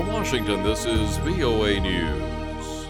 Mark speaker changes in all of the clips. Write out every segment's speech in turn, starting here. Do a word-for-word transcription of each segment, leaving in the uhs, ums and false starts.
Speaker 1: From Washington, this is V O A News.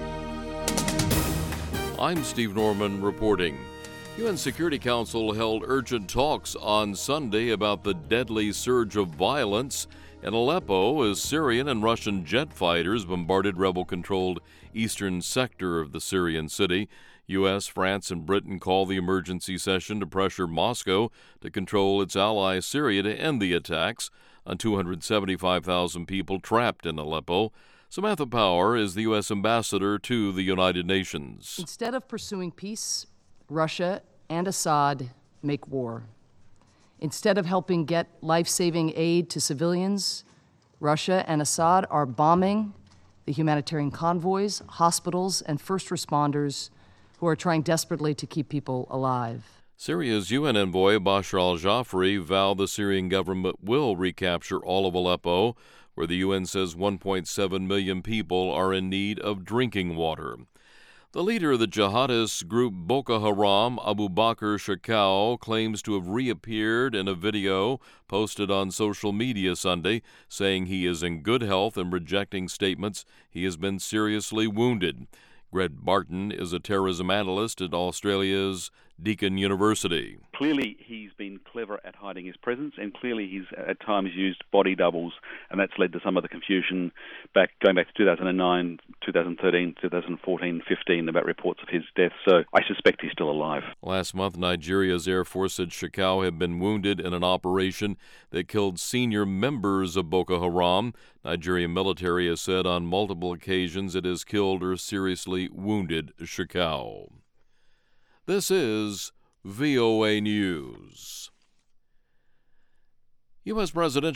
Speaker 1: I'm Steve Norman reporting. U N Security Council held urgent talks on Sunday about the deadly surge of violence in Aleppo as Syrian and Russian jet fighters bombarded rebel-controlled eastern sector of the Syrian city. U S, France, and Britain called the emergency session to pressure Moscow to control its ally Syria to end the attacks on two hundred seventy-five thousand people trapped in Aleppo. Samantha Power is the U S ambassador to the United Nations.
Speaker 2: Instead of pursuing peace, Russia and Assad make war. Instead of helping get life-saving aid to civilians, Russia and Assad are bombing the humanitarian convoys, hospitals, and first responders who are trying desperately to keep people alive.
Speaker 1: Syria's U N envoy Bashar al-Jafari vowed the Syrian government will recapture all of Aleppo, where the U N says one point seven million people are in need of drinking water. The leader of the jihadist group Boko Haram, Abu Bakr Shekau, claims to have reappeared in a video posted on social media Sunday, saying he is in good health and rejecting statements he has been seriously wounded. Greg Barton is a terrorism analyst at Australia's Deakin University.
Speaker 3: Clearly, he's been clever at hiding his presence, and clearly he's at times used body doubles, and that's led to some of the confusion back going back to two thousand nine, two thousand thirteen, two thousand fourteen, fifteen about reports of his death. So I suspect he's still alive.
Speaker 1: Last month, Nigeria's Air Force said Shekau had been wounded in an operation that killed senior members of Boko Haram. Nigerian military has said on multiple occasions it has killed or seriously wounded Shekau. This is V O A News. U S President